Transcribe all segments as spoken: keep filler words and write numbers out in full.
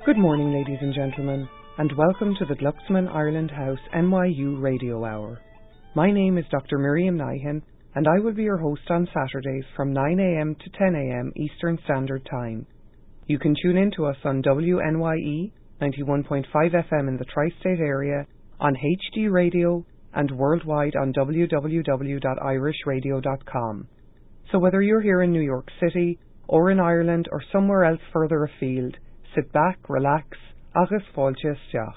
Good morning, ladies and gentlemen, and welcome to the Glucksman Ireland House N Y U Radio Hour. My name is Doctor Miriam Nyhan, and I will be your host on Saturdays from nine a.m. to ten a.m. Eastern Standard Time. You can tune in to us on W N Y E ninety-one point five F M in the tri-state area, on H D Radio, and worldwide on w w w dot irish radio dot com. So whether you're here in New York City, or in Ireland, or somewhere else further afield, sit back, relax, agus fáilte isteach.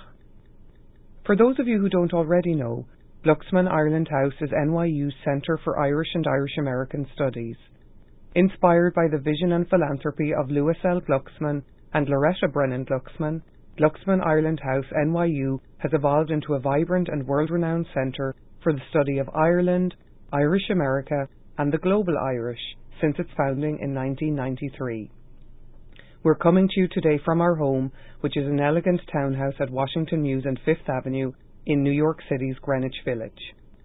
For those of you who don't already know, Glucksman Ireland House is N Y U's Centre for Irish and Irish American Studies. Inspired by the vision and philanthropy of Lewis L. Glucksman and Loretta Brennan Glucksman, Glucksman Ireland House N Y U has evolved into a vibrant and world-renowned centre for the study of Ireland, Irish America, and the global Irish since its founding in nineteen ninety-three. We're coming to you today from our home, which is an elegant townhouse at Washington Mews and Fifth Avenue in New York City's Greenwich Village.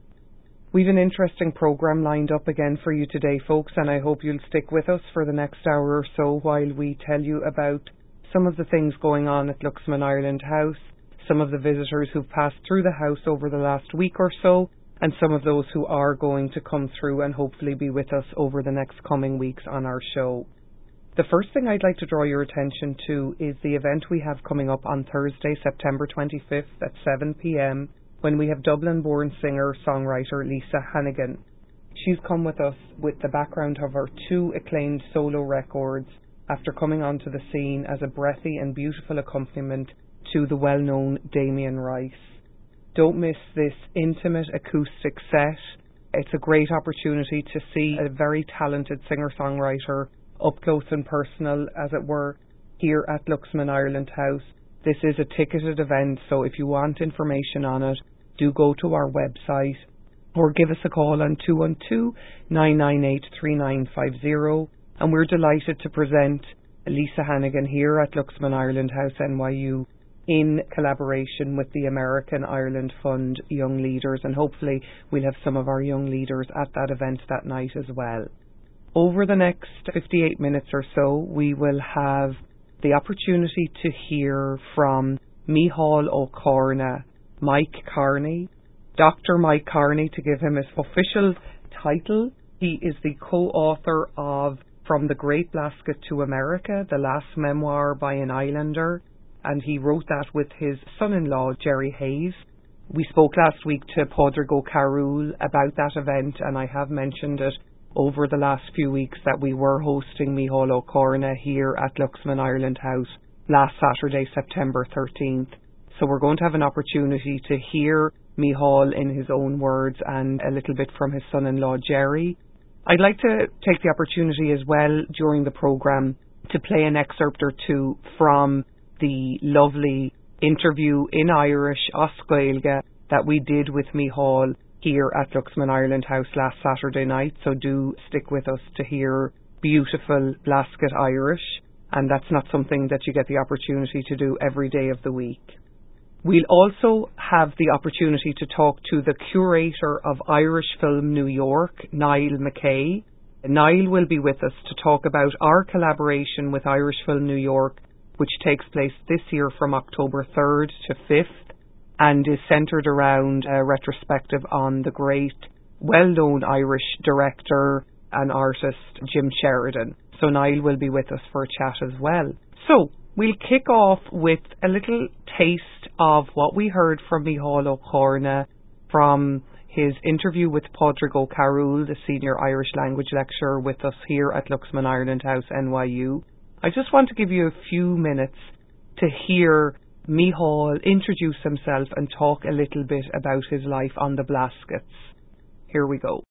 We've an interesting programme lined up again for you today, folks, and I hope you'll stick with us for the next hour or so while we tell you about some of the things going on at Glucksman Ireland House, some of the visitors who've passed through the house over the last week or so, and some of those who are going to come through and hopefully be with us over the next coming weeks on our show. The first thing I'd like to draw your attention to is the event we have coming up on Thursday, September twenty-fifth at seven p.m. when we have Dublin-born singer-songwriter Lisa Hannigan. She's come with us with the background of her two acclaimed solo records after coming onto the scene as a breathy and beautiful accompaniment to the well-known Damien Rice. Don't miss this intimate acoustic set. It's a great opportunity to see a very talented singer-songwriter up close and personal, as it were, here at Glucksman Ireland House. This is a ticketed event, so if you want information on it, do go to our website or give us a call on two one two, nine nine eight, three nine five zero. And we're delighted to present Lisa Hannigan here at Glucksman Ireland House N Y U in collaboration with the American Ireland Fund Young Leaders, and hopefully we'll have some of our young leaders at that event that night as well. Over the next fifty-eight minutes or so, we will have the opportunity to hear from Micheál Ó Comhairle, Mike Carney, Doctor Mike Carney, to give him his official title. He is the co-author of From the Great Blasket to America, the last memoir by an Islander, and he wrote that with his son-in-law, Jerry Hayes. We spoke last week to Pádraig Ó Carúil about that event, and I have mentioned it over the last few weeks that we were hosting Micheál Ó Comhairle here at Glucksman Ireland House last Saturday, September thirteenth. So we're going to have an opportunity to hear Micheál in his own words and a little bit from his son-in-law Jerry. I'd like to take the opportunity as well during the programme to play an excerpt or two from the lovely interview in Irish, As Gaeilge, that we did with Micheál here at Glucksman Ireland House last Saturday night, so do stick with us to hear beautiful Blasket Irish, and that's not something that you get the opportunity to do every day of the week. We'll also have the opportunity to talk to the curator of Irish Film New York, Niall McKay. Niall will be with us to talk about our collaboration with Irish Film New York, which takes place this year from October third to fifth, and is centred around a retrospective on the great, well-known Irish director and artist Jim Sheridan. So Niall will be with us for a chat as well. So we'll kick off with a little taste of what we heard from Micheál Ó Comhairle from his interview with Pádraig Ó Carúil, the senior Irish language lecturer with us here at Glucksman Ireland House N Y U. I just want to give you a few minutes to hear Micheál introduce himself and talk a little bit about his life on the Blaskets. Here we go.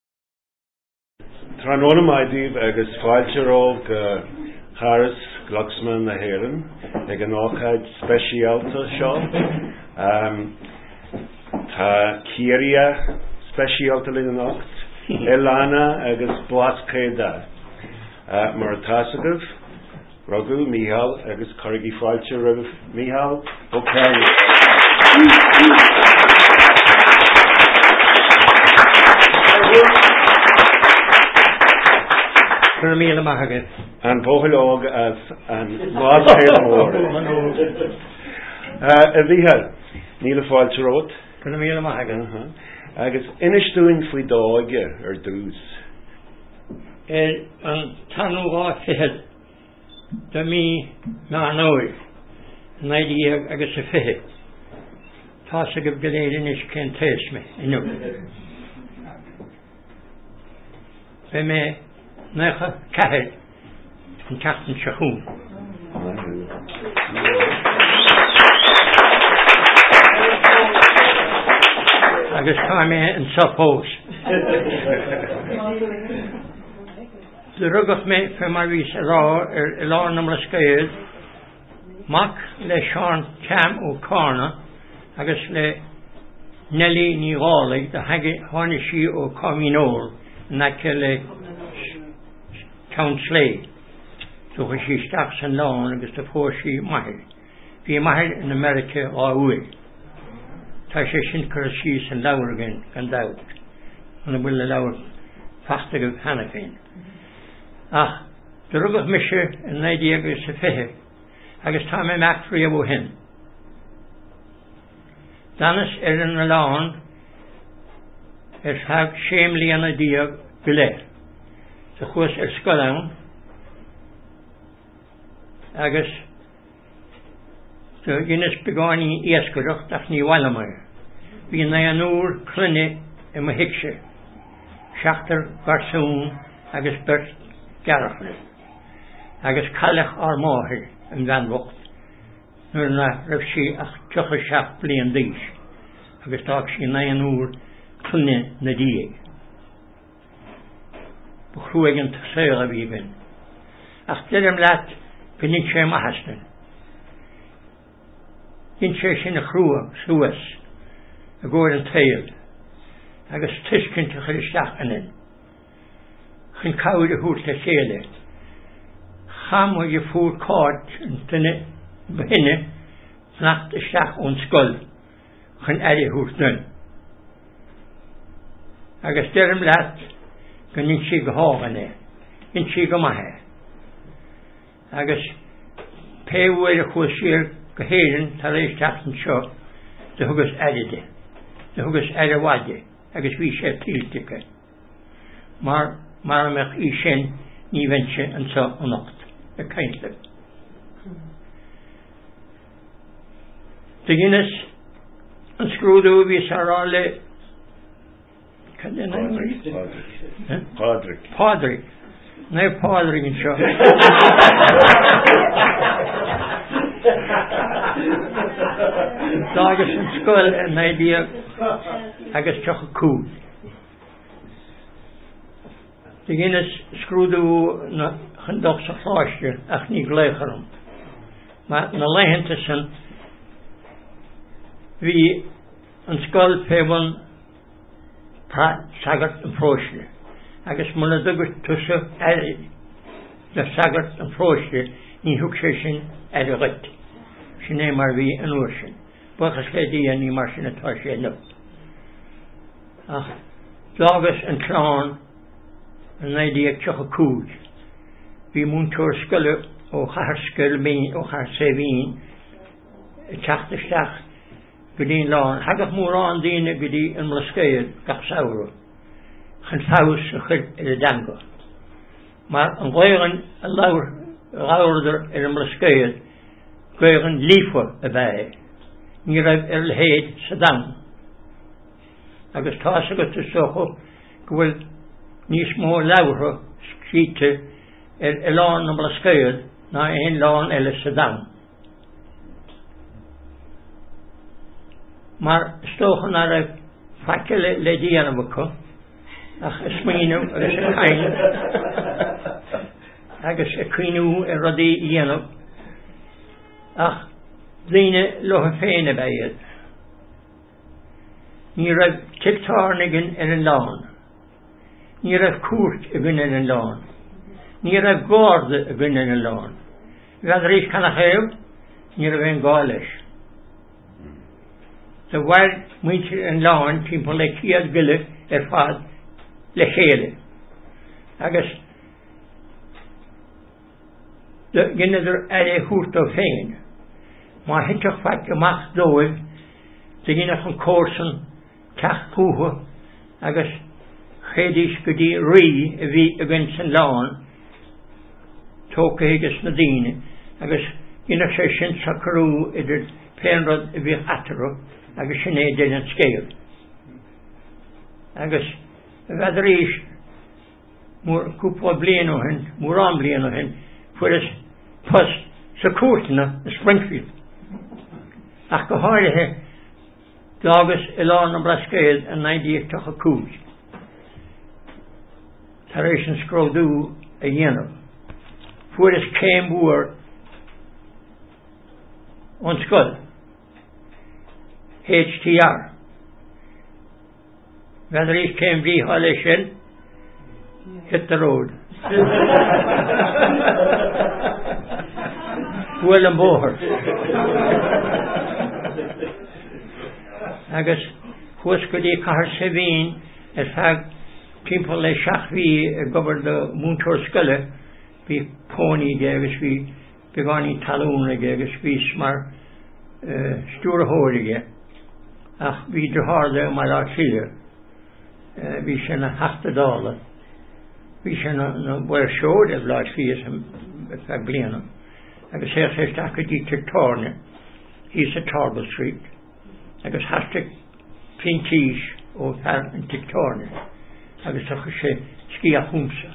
Tranona Maidív agus Fáilteróg Harris Glucksman na Héireann ag an áchaid speisialta seo. Um, Tá Círia speisialta linn an ácht, Elana agus Blascéda. Uh, Mar Tasagah Raghu Micheál agus Corrigi Fáilte Raghu Micheál Ó Comhairle. Cur míle maithagad. An bóthaileog as an mádchéad mór. A bhíhar, níl fáilte rót. Cur míle maithagad. Agus inistúin faoi dáige ar dús. Er an tanúá fihead do mí ná nóir. Naidí agus a fihead. Tá sa go bgléirin is cén téis me inú. Be me necha cahead an teachtan seachún. Agus tá me an suppós. De rugach me fe mar vís a rá ar lá nam le scaid mac le Sean Cam ó Carna agus le Nelly ní gálaigh de haige hána sí ó Communol nace le Count Slade. So chu sí staach san lán agus de fór sí maithir. Bhí maithir in America á uaig. Tá sé sin cur sí san leabhar again gan dát. An bhfuil le leabhar fasta go hana féin. Ach, de rugach mise in naidí agus sa fihe agus tá me meach frí a bh hin. Danas ar an lán ar fag séim líana díag go léir. Sa chuas ar scoilán agus so gynnes begáin í iascadach ach ní bhaile mar. Bhí na an úr cluine i mo hiicse. Seachtar garsún agus bert garachna. Agus callach ar máthir an bheanbhacht. Nuair na raibh sí ach tucha seach bliain díos. Agus tá sí na an úr cluine na díag. Bchruig an tasail a bhí bin. Ach dyrim leat gynnig sé mahastan. Gyn sé sin a chrúa, suas, a góir an tail, agus tiscin te chuir isteach anin. Chyn cawd a hwt le séle. Cham o je fwr cod yn dyna bhinne, fnacht isteach o'n sgol, chyn eri hwt nyn. Agus dyrim lat, gynnig si gyhog ane, gyn si gymahe. Agus pewyr a chwysir gyheirin tar eich tachan sio dy hwgys eride, dy hwgys erewade, agus fi sé tiltike. Mar mar amach i sin ní ventse an sa anocht, y caintlib. Dy gynnes an sgrwdw fi sarale Padric. Padric. Nee, Padric yn sio. Dagus yn sgol yn naidi agos choch y cwd. Dy gynnes sgrwdw na chyndoch sa llostir ach ni gleicharum. Ma na lehentys yn fi yn sgol pefon pra sagart yn frosir. Agus muna dugart tusa eri na sagart yn frosir ni hwg sé sin eri gait. Sin é mar fi yn o'r sin. Bwachas le di ni mar sin atá sé nu. Ach, dlagus yn clán yn naidi ag choch y cwd. Fi mwyn tŵr sgyle o char sgyle min o char sefin y chach dystach gydyn lán. Hagach mwr an dyn y gydy yn mlysgeid gach sawro. Chyn ffaws y chyd yr dango. Maar yn gweiryn y lawr gawrder yr ymlysgeid gweiryn lífa y bæ. Ni raib yr lheid sydan. Agus tas agos y socho gwyl nis mô lawr sgite yr elon ymlysgeid na ein lon el sydan. Maar stochen naar de fakkele lediana beko. Ach, ysmynw, agos y cain. Agos y cwynw y rodi ianw. Ach, ddyn loch y ffein y baiad. Ni rhaid tiltarnigyn yn y lawn. Ni rhaid cwrt y gyn yn y lawn. Ni rhaid gord y gyn yn y lawn. Gad reis canach ew, ni rhaid yn galish. The wild winter and lawn people like here gilly er fad le chéle. Agus de ginnidir er hút of féin. Má hitach fat gemach dóil, de ginach an córsan cach cúha, agus chédís go dí rí a bhí a gin san lán, tóca higus na díine, agus ginach sé sin sa carú idir pénrod a bhí atarú, agus sin é din an scéil. Agus bheidir ís mór cúpla blian ó hin, mór an blian ó hin, fuair is pas sa cuairtena in Springfield. Ach go háirithe dágus i lán an brascéil an naidíochtach a cúis. Tar éis an scródú a dhéanamh. Fuair is céim búir an scoil. H T R. Bheidir ís céim bhí hála sin, hit the road. Bhfuil an bóthar. Agus chuas go dtí cahar sa bhín is feadh timpeall le seach bhí a gobar do múntóir scoile, bhí pónaí de agus bhí beánaí talún aige agus bhí mar stúr hóirige, ach bhí de háda mar lá síle, bhí sin na heachta dála, bhí sin na bhfuil seoir a bhláid fíos a feadh blianam, agus sé sé staach go dtí Tirtáne, hís a Tarbell Street, agus hastig pintíis ó fear an Tirtáne, agus tucha sé cí a chúmsa.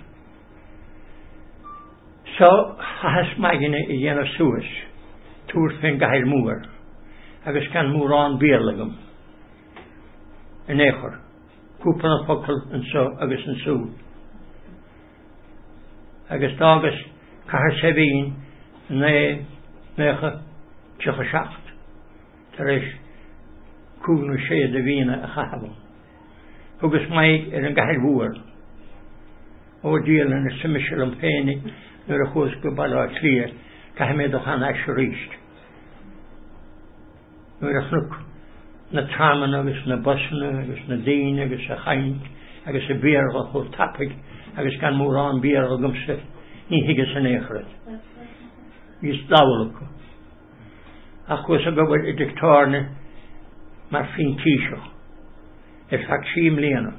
So, has maigine i dhéanamh suas, túr fin gair múr, agus gan múr an bíalagam, in échor, cúpan a focail an so, agus an súl. Agus dágus cahar sé bhín, né mécha tucha seacht, tar éis cúnú sé de bhína a chahabal. Agus maig ar an gair múr, ó díal an a simisir an pénig, nuair a chós go bailá clia, ca méad ó chan eis ríist. Nuair a chnúc na traman agus na busna, agus na dín, agus a chaint, agus a bíarga chó tapig, agus gan mór an bíarga gumsa, ní higus an échred. Vís dálacha. Ach chós a gobad i Tirtáne mar fin tíiseach, er fach síim léana.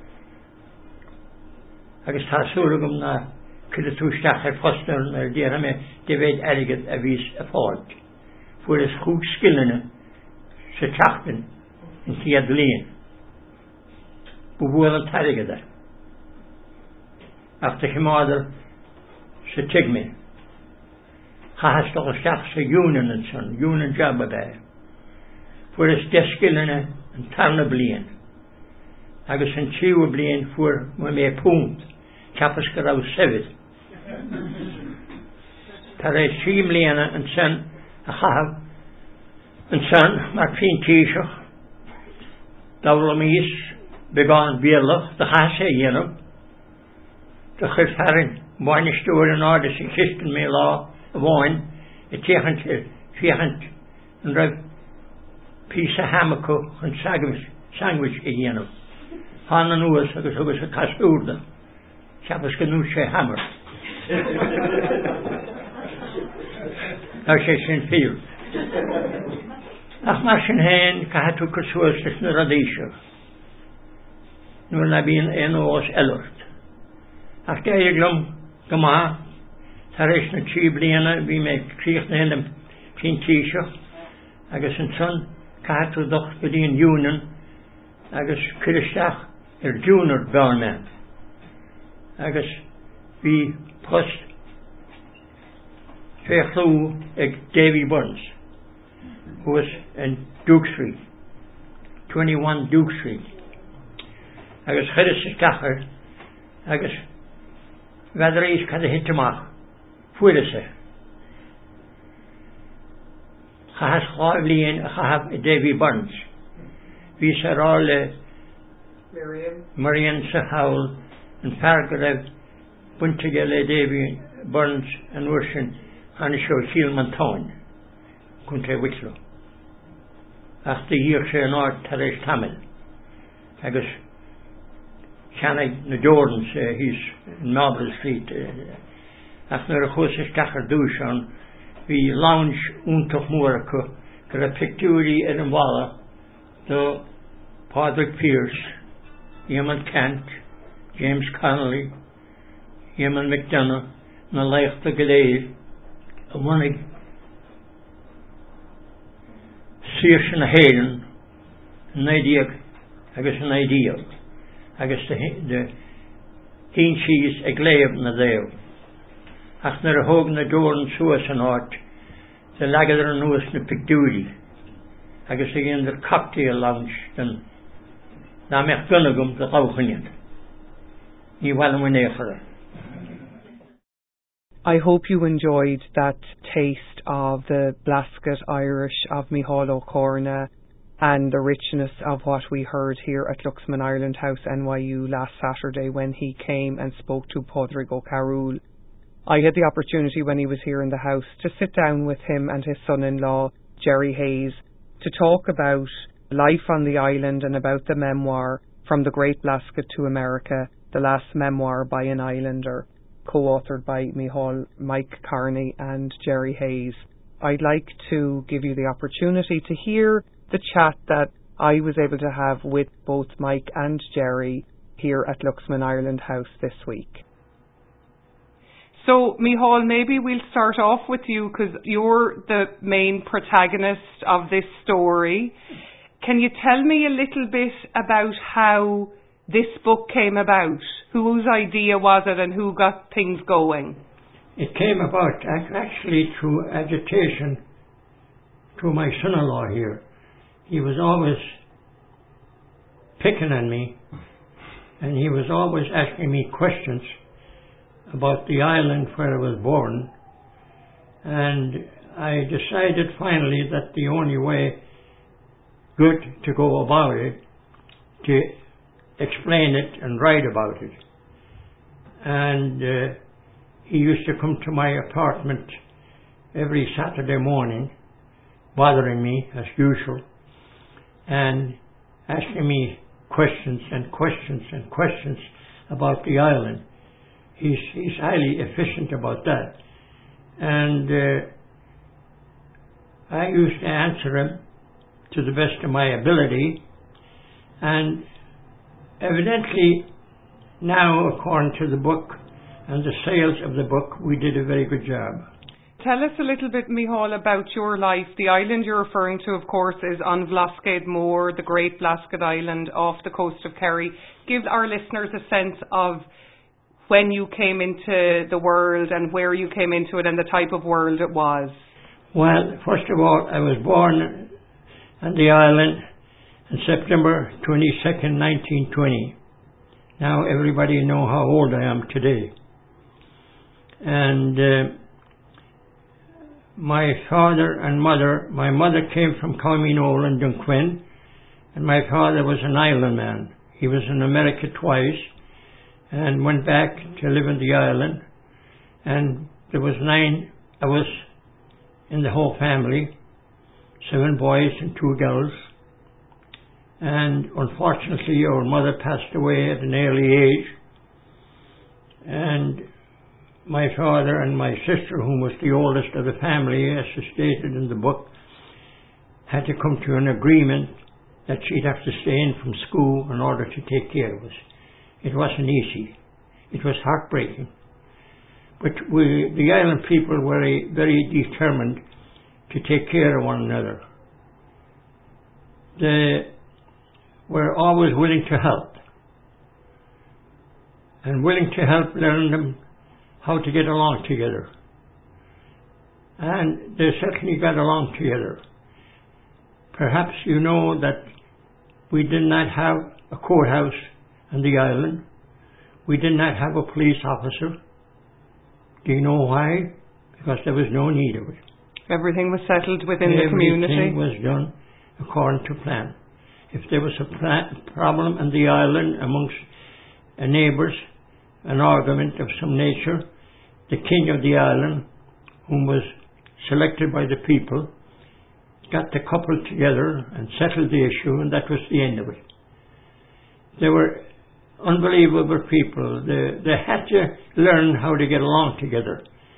Agus tá súlagam na cyd y túisteach ar fostar ar déir me de bhéid airgad a vís a fáid. Fuair is chúg skillene sa teachtain in siad léan. Bhfuil an tairgad ar. Ach tá chimáadar sa tigme. Chahas doch a steach sa Union an son, Union Jabba Bay. Fuair is de skillene an tarna blian. Agus an tíú blian fuair mu mé púnt. Capas go rá sevid. Tar é síim léana an san a chahab an san mar fin tíiseach dála mís begáin bíalach de chas é dhéanam de chud farin bhaine stúir an áda sin chistan mé lá a bháin i tíchant fiachant an raibh pís a hamaco an sandwich i dhéanam. Hán an uas agus agus a casúrda. Capas go nú sé hamar. Ná sé sin fiú. Ach mar sin héin ca hatú go suastas na radíisio. Nuair na bíon éon ós eilort. Ach de éiglum go má tar éis na tí bliana bhí mé críocht na héanam fin tíisio agus an son ca hatú doch go dtíon Union agus curisteach ar Junior Government. Agus bhí post féchlú ag Davy Burns, who was in Duke Street, twenty-one Duke Street. Agus chuidir sa cachar, agus bheidir éis cad a hitamach, fuair sa. Chahas cháib líon a chahab i Davy Burns. Bhí sa rá le Marion sa hawl, and Fargarev buntige le Davy Burns and Ursin an show Shielman Town kunte Wicklow. Ach the year sé an art Teresh Tamil. Agus Channig na Jordans, uh, he's in Marble Street, uh, ach nuair a chus isteachar dúis an, bhí lounge úntach mór acu, gur a pictúrí ar an bhalla do Padraig Pearse, Eamon Kent, James Connolly, Eamon McDonough, na leichta go léir, a bhanig Saoirse na Héireann, Naidiag agus an Ideal, agus de hín síos ag léamh na déamh. Ach nuair a thóg na dóran suas an áit, de legad ar an nuas na pictúrí, agus a gin der cocktail lounge den na meach gunnagum de gauchaniad. Ní bhhail an éachara. I hope you enjoyed that taste of the Blasket Irish of Micheál Ó Comhairne and the richness of what we heard here at Luxman Ireland House N Y U last Saturday when he came and spoke to Padraig Ó Carúil. I had the opportunity when he was here in the house to sit down with him and his son-in-law, Jerry Hayes, to talk about life on the island and about the memoir From the Great Blasket to America, the last memoir by an islander, co-authored by Micheál, Mike Carney and Jerry Hayes. I'd like to give you the opportunity to hear the chat that I was able to have with both Mike and Jerry here at Luxman Ireland House this week. So, Micheál, maybe we'll start off with you because you're the main protagonist of this story. Can you tell me a little bit about how this book came about? Whose idea was it and who got things going? It came about actually through agitation through my son-in-law here. He was always picking on me, and he was always asking me questions about the island where I was born. And I decided finally that the only way good to go about it, to explain it and write about it. And uh, he used to come to my apartment every Saturday morning, bothering me as usual, and asking me questions and questions and questions about the island. He's, he's highly efficient about that. And uh, I used to answer him to the best of my ability, and evidently now, according to the book and the sales of the book, we did a very good job. Tell us a little bit, Micheál, about your life. The island you're referring to, of course, is on Blascade Moor, the Great Blasket Island off the coast of Kerry. Give our listeners a sense of when you came into the world and where you came into it and the type of world it was. Well, first of all, I was born on the island on September twenty-second, nineteen twenty. Now everybody knows how old I am today. And uh, my father and mother, my mother came from Colmeenole and Dunquin, and my father was an island man. He was in America twice and went back to live in the island. And there was nine of us in the whole family, seven boys and two girls. And unfortunately, our mother passed away at an early age. And my father and my sister, who was the oldest of the family, as stated in the book, had to come to an agreement that she'd have to stay in from school in order to take care of us. It wasn't easy. It was heartbreaking. But we, the island people, were very determined to take care of one another. They were always willing to help. And willing to help learn them how to get along together. And they certainly got along together. Perhaps you know that we did not have a courthouse on the island. We did not have a police officer. Do you know why? Because there was no need of it. Everything was settled within the community. Everything was done according to plan. If there was a plan, problem on the island amongst uh, neighbours, an argument of some nature, the king of the island, whom was selected by the people, got the couple together and settled the issue, and that was the end of it. They were unbelievable people. They, they had to learn how to get along together.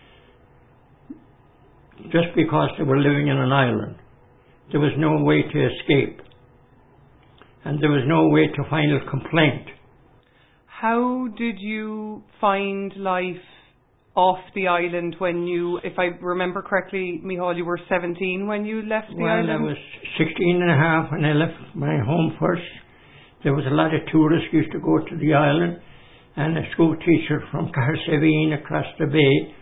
just because they were living in an island. There was no way to escape. And there was no way to file a complaint. How did you find life off the island when you, if I remember correctly, Micheál, you were seventeen when you left the well, island? Well, I was sixteen and a half when I left my home first. There was a lot of tourists used to go to the island, and a school teacher from Cahersiveen across the bay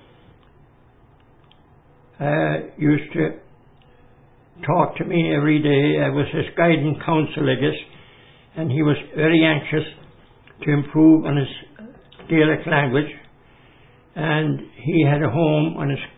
uh, used to talk to me every day. I was his guiding counsel, I guess, and he was very anxious to improve on his Gaelic language. And he had a home on his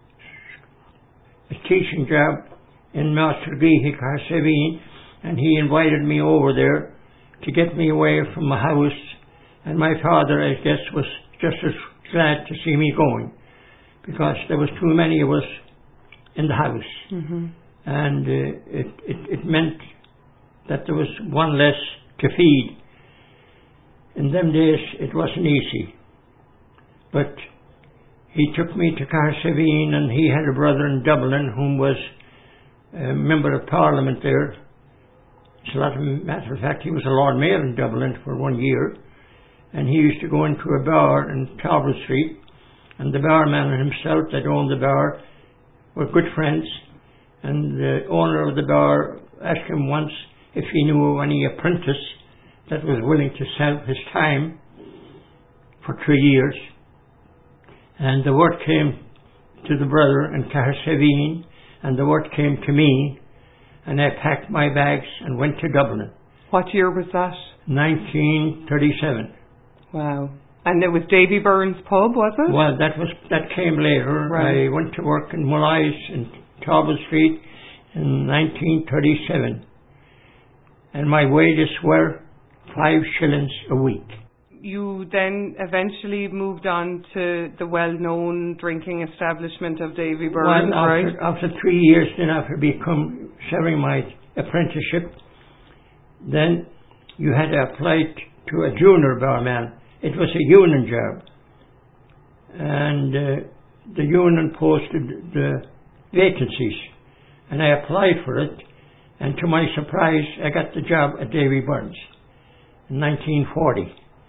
a teaching job in Mastergeehy, Cahersiveen, and he invited me over there to get me away from my house. And my father, I guess, was just as glad to see me going, because there was too many of us in the house. Mm-hmm. And uh, it, it, it meant that there was one less to feed. In them days, it wasn't easy. But he took me to Cahersiveen, and he had a brother in Dublin whom was a member of Parliament there. As a matter of fact, he was a Lord Mayor in Dublin for one year. And he used to go into a bar in Talbot Street, and the barman and himself that owned the bar were good friends. And the owner of the bar asked him once if he knew of any apprentice that was willing to sell his time for three years. And the word came to the brother in Cahersiveen, and the word came to me, and I packed my bags and went to Dublin. What year was that? nineteen thirty-seven. Wow. And it was Davy Byrne's pub, was it? Well, that was that came later. Right. I went to work in Mullies in Talbot Street in nineteen thirty-seven. And my wages were five shillings a week. You then eventually moved on to the well-known drinking establishment of Davy Byrne, well, after, right? after three years, then after become serving my apprenticeship, then you had to apply t- to a junior barman. It was a union job, and uh, the union posted the vacancies, and I applied for it, and to my surprise, I got the job at Davy Byrne's in nineteen forty.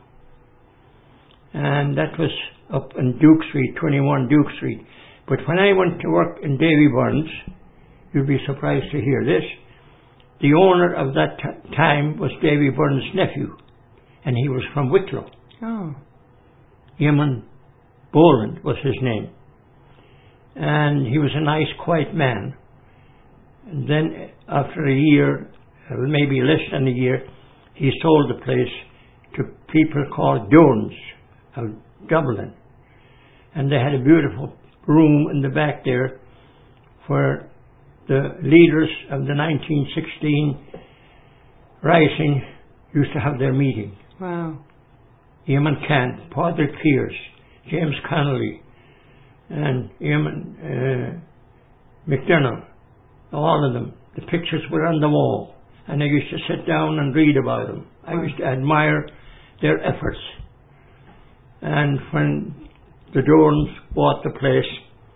And that was up in Duke Street, twenty-one Duke Street. But when I went to work in Davy Byrne's, you'd be surprised to hear this, the owner of that t- time was Davy Byrne's nephew, and he was from Wicklow. Oh. Eamon Boland was his name. And he was a nice, quiet man. And then after a year, or maybe less than a year, he sold the place to people called Jones of Dublin. And they had a beautiful room in the back there where the leaders of the nineteen sixteen Rising used to have their meeting. Wow. Eamon Kant, Padraig Pearse, James Connolly, and Eamon uh, McDonough, all of them. The pictures were on the wall, and I used to sit down and read about them. I used to admire their efforts. And when the Dorans bought the place,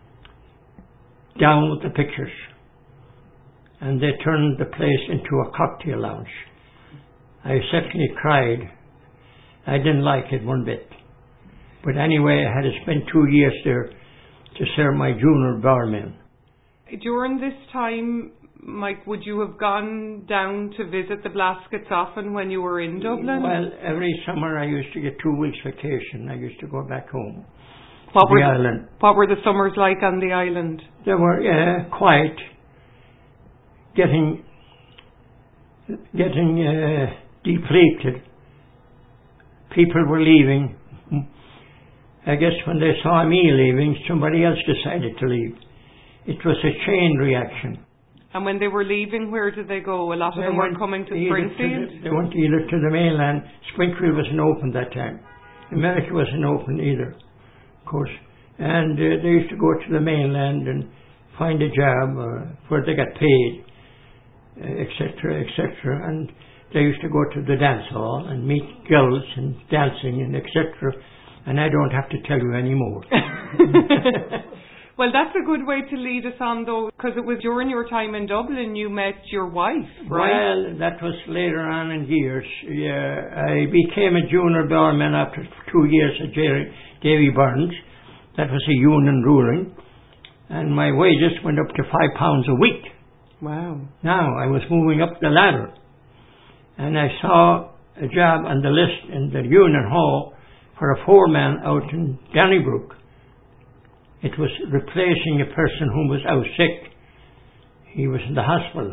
down with the pictures, and they turned the place into a cocktail lounge. I certainly cried. I didn't like it one bit. But anyway, I had to spend two years there to serve my junior barman. During this time, Mike, would you have gone down to visit the Blaskets often when you were in Dublin? Well, every summer I used to get two weeks vacation. I used to go back home what to were the the, island. What were the summers like on the island? They were uh, quiet, getting getting uh, depleted. People were leaving. I guess when they saw me leaving, somebody else decided to leave. It was a chain reaction. And when they were leaving, where did they go? A lot of They them were went coming to either Springfield? To the, they went either to the mainland. Springfield wasn't open that time. America wasn't open either, of course. And uh, they used to go to the mainland and find a job uh, where they got paid, et cetera, et cetera. And they used to go to the dance hall and meet girls and dancing and et cetera. And I don't have to tell you any more. Well, that's a good way to lead us on, though, because it was during your time in Dublin you met your wife, right? Well, that was later on in years. Yeah, I became a junior doorman after two years at Jerry, Davy Burns. That was a union ruling. And my wages went up to five pounds a week. Wow. Now, I was moving up the ladder. And I saw a job on the list in the union hall for a foreman out in Donnybrook. It was replacing a person who was out sick. He was in the hospital.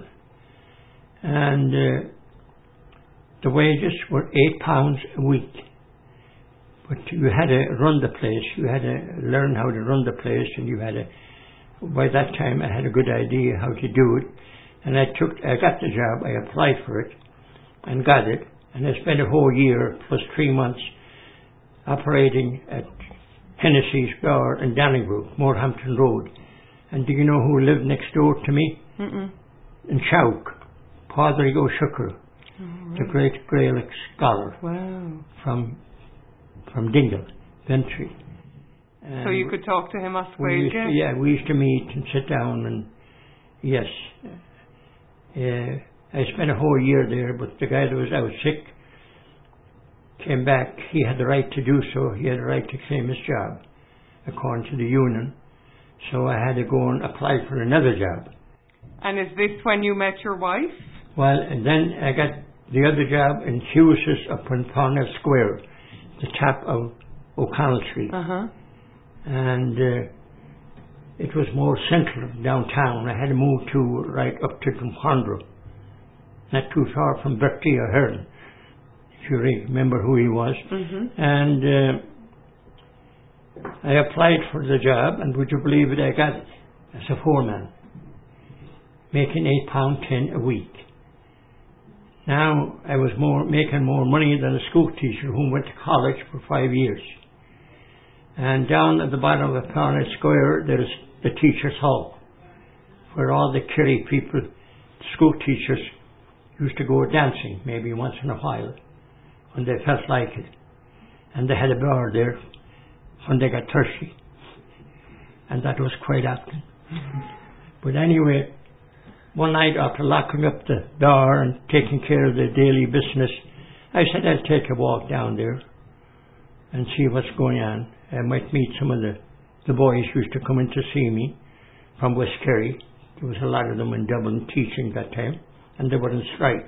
And uh, the wages were eight pounds a week. But you had to run the place. You had to learn how to run the place, and you had to, by that time I had a good idea how to do it. And I took, I got the job, I applied for it, and got it. And I spent a whole year plus three months operating at Hennessy's Bar in Donnybrook, Morehampton Road. And do you know who lived next door to me? Mm-mm. In Chowk, Pádraig Ó Siocra, oh, right. The great Gaelic scholar. Wow. From from Dingle, Ventry. And so you could talk to him, I suppose, yeah? Yeah, we used to meet and sit down, and yes. Uh, I spent a whole year there, but the guy that was out sick came back. He had the right to do so. He had the right to claim his job, according to the union. So I had to go and apply for another job. And is this when you met your wife? Well, and then I got the other job in Hughes's up in Parnell Square, the top of O'Connell Street. Uh-huh. And uh, it was more central downtown. I had to move to right up to Drumcondra, not too far from Bertie Ahern, if you remember who he was. Mm-hmm. And uh, I applied for the job, and would you believe it, I got it as a foreman, making eight pound ten a week. Now I was more making more money than a school teacher who went to college for five years. And down at the bottom of Parnell Square there's the teachers' hall, where all the Kerry people, school teachers, used to go dancing maybe once in a while when they felt like it. And they had a bar there when they got thirsty. And that was quite often. But anyway, one night after locking up the bar and taking care of the daily business, I said I'll take a walk down there and see what's going on. I might meet some of the, the boys who used to come in to see me from West Kerry. There was a lot of them in Dublin teaching that time, and they were on strike,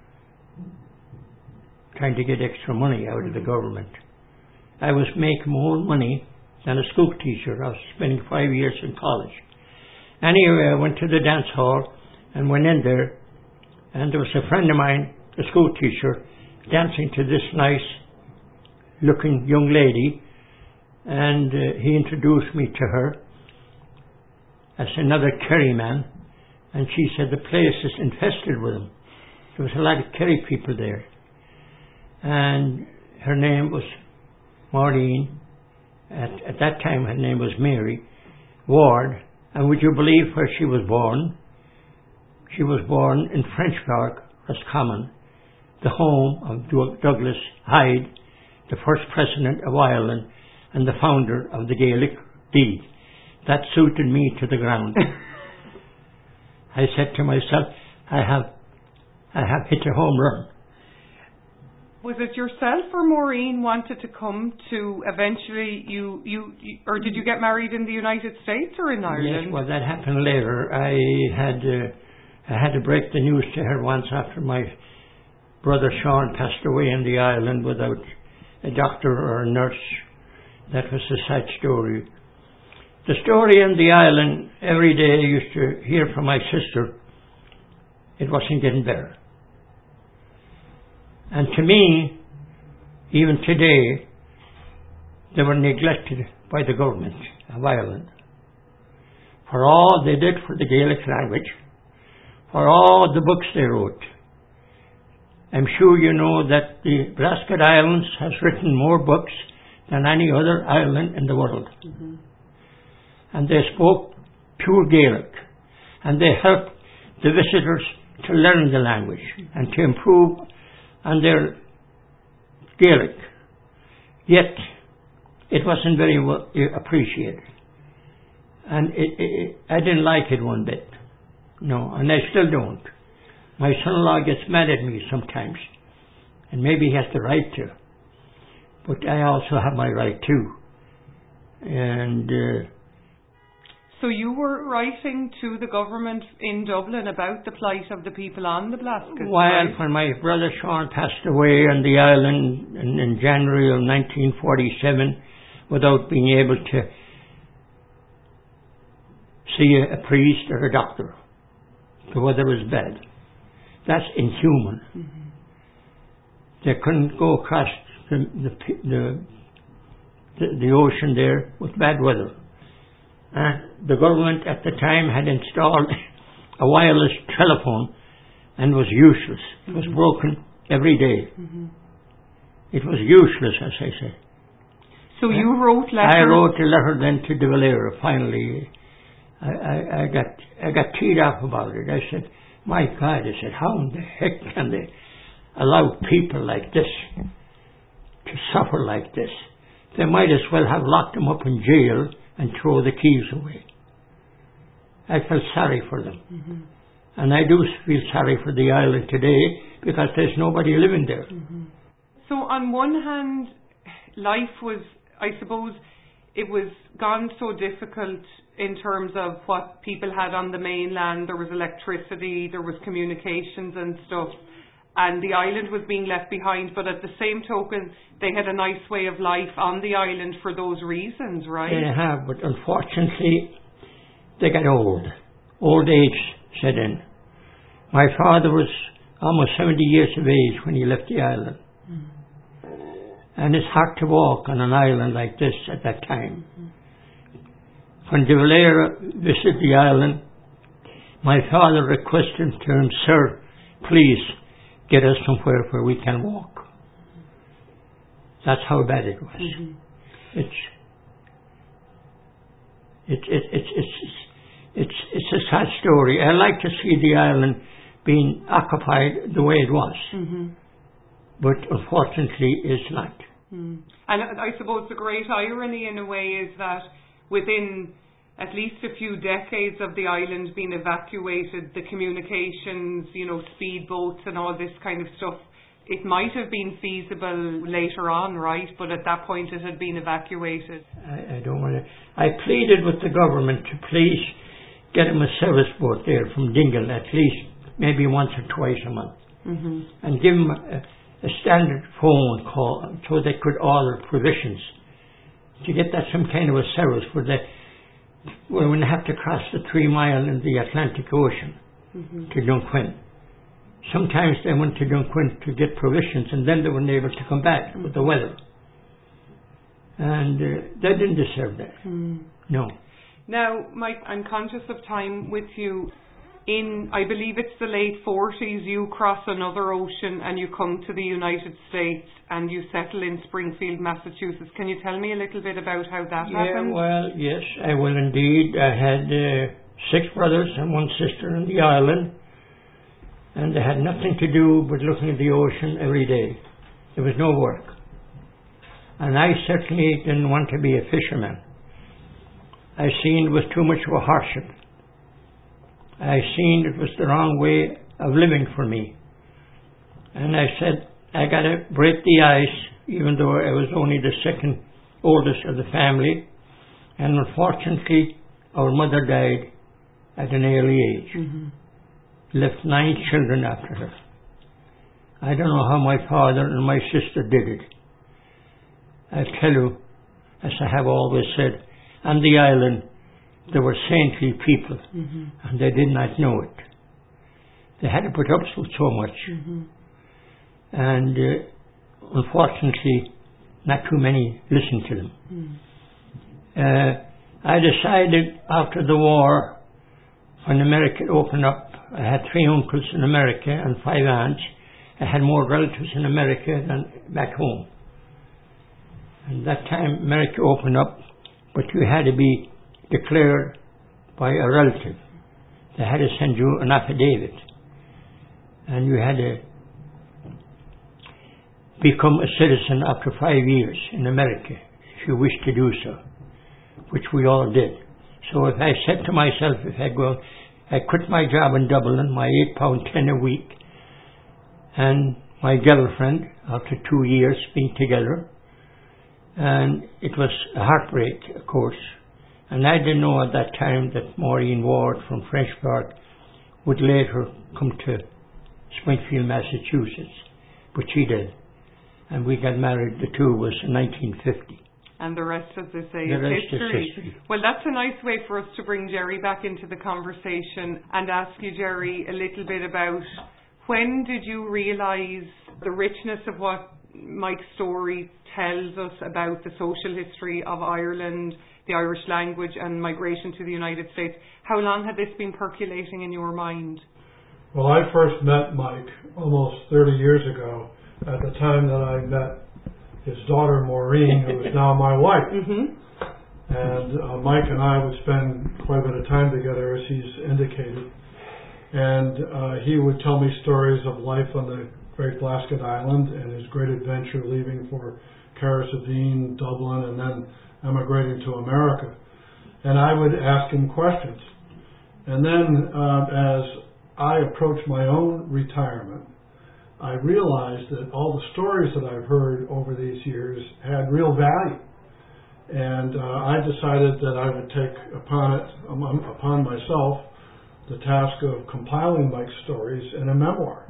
trying to get extra money out of the government. I was making more money than a school teacher. I was spending five years in college. Anyway, I went to the dance hall and went in there, and there was a friend of mine, a school teacher, dancing to this nice looking young lady, and uh, he introduced me to her as another Kerry man, and she said the place is infested with them. There was a lot of Kerry people there, and her name was Maureen. At, at that time her name was Mary Ward, and would you believe where she was born? She was born in French Park, Roscommon, the home of Douglas Hyde, the first president of Ireland and the founder of the Gaelic League. That suited me to the ground. I said to myself, I have, I have hit a home run. Was it yourself or Maureen wanted to come to eventually you, you, you or did you get married in the United States or in Ireland? Yes, well that happened later. I had uh, I had to break the news to her once after my brother Sean passed away in the island without a doctor or a nurse. That was a sad story. The story in the island, every day I used to hear from my sister, it wasn't getting better. And to me, even today, they were neglected by the government of Ireland. For all they did for the Gaelic language, for all the books they wrote. I'm sure you know that the Blasket Islands has written more books than any other island in the world. Mm-hmm. And they spoke pure Gaelic. And they helped the visitors to learn the language and to improve on their Gaelic. Yet, it wasn't very well appreciated. And it, it, I didn't like it one bit. No, and I still don't. My son-in-law gets mad at me sometimes. And maybe he has the right to. But I also have my right too. And... Uh, so you were writing to the government in Dublin about the plight of the people on the Blasket? Well, right? when my brother Sean passed away on the island in, in January of nineteen forty-seven, without being able to see a, a priest or a doctor, the weather was bad. That's inhuman. Mm-hmm. They couldn't go across the the, the the the ocean there with bad weather. And the government at the time had installed a wireless telephone and was useless. It was mm-hmm. broken every day. Mm-hmm. It was useless, as I say. So and you wrote letters? I wrote a letter then to De Valera. Finally, I, I, I got I got teed up about it. I said, "My God!" I said, "How in the heck can they allow people like this to suffer like this? They might as well have locked them up in jail and throw the keys away." I felt sorry for them. Mm-hmm. And I do feel sorry for the island today because there's nobody living there. Mm-hmm. So on one hand, life was, I suppose, it was gone so difficult in terms of what people had on the mainland. There was electricity, there was communications and stuff. And the island was being left behind, but at the same token, they had a nice way of life on the island for those reasons, right? They have, but unfortunately, they got old. Old age set in. My father was almost seventy years of age when he left the island. Mm. And it's hard to walk on an island like this at that time. Mm. When De Valera visited the island, my father requested to him, "Sir, please, get us somewhere where we can walk." That's how bad it was. Mm-hmm. It's, it, it, it's, it's, it's, it's a sad story. I like to see the island being occupied the way it was. Mm-hmm. But unfortunately, it's not. Mm. And I suppose the great irony in a way is that within at least a few decades of the island being evacuated, the communications, you know, speedboats and all this kind of stuff, it might have been feasible later on, right? But at that point it had been evacuated. I, I don't want to... I pleaded with the government to please get them a service boat there from Dingle, at least maybe once or twice a month. Mm-hmm. And give them a, a standard phone call so they could order provisions. To get that some kind of a service where they... Well, we have to cross the three mile in the Atlantic Ocean mm-hmm. to Dunquin. Sometimes they went to Dunquin to get provisions and then they weren't able to come back mm-hmm. with the weather. And uh, they didn't deserve that. Mm. No. Now, Mike, I'm conscious of time with you. In, I believe it's the late forties, you cross another ocean and you come to the United States and you settle in Springfield, Massachusetts. Can you tell me a little bit about how that yeah, happened? Yeah, well, yes, I will indeed. I had uh, six brothers and one sister on the island, and they had nothing to do but looking at the ocean every day. There was no work. And I certainly didn't want to be a fisherman. I seen it was too much of a hardship. I seen it was the wrong way of living for me. And I said, I got to break the ice, even though I was only the second oldest of the family. And unfortunately, our mother died at an early age. Mm-hmm. Left nine children after her. I don't know how my father and my sister did it. I tell you, as I have always said, on the island, there were saintly people, mm-hmm. and they did not know it. They had to put up with so much. Mm-hmm. And uh, unfortunately, not too many listened to them. Mm. Uh, I decided after the war, when America opened up, I had three uncles in America and five aunts. I had more relatives in America than back home. And that time America opened up, but you had to be declared by a relative. They had to send you an affidavit. And you had to become a citizen after five years in America, if you wish to do so, which we all did. So if I said to myself, if I go, I quit my job in Dublin, my eight pound ten a week, and my girlfriend, after two years being together, and it was a heartbreak, of course. And I didn't know at that time that Maureen Ward from French Park would later come to Springfield, Massachusetts, but she did. And we got married, the two of us, in nineteen fifty. And the rest, as they say, the is rest history. Is history. Well, that's a nice way for us to bring Jerry back into the conversation and ask you, Jerry, a little bit about when did you realise the richness of what Mike's story tells us about the social history of Ireland, the Irish language and migration to the United States? How long had this been percolating in your mind? Well, I first met Mike almost thirty years ago at the time that I met his daughter Maureen, who is now my wife. Mm-hmm. And uh, Mike and I would spend quite a bit of time together, as he's indicated. And uh, he would tell me stories of life on the Great Blasket Island and his great adventure leaving for Carrigsaveen, Dublin, and then emigrating to America. And I would ask him questions. And then uh, as I approached my own retirement, I realized that all the stories that I've heard over these years had real value. And uh, I decided that I would take upon it, um, upon myself, the task of compiling Mike's stories in a memoir.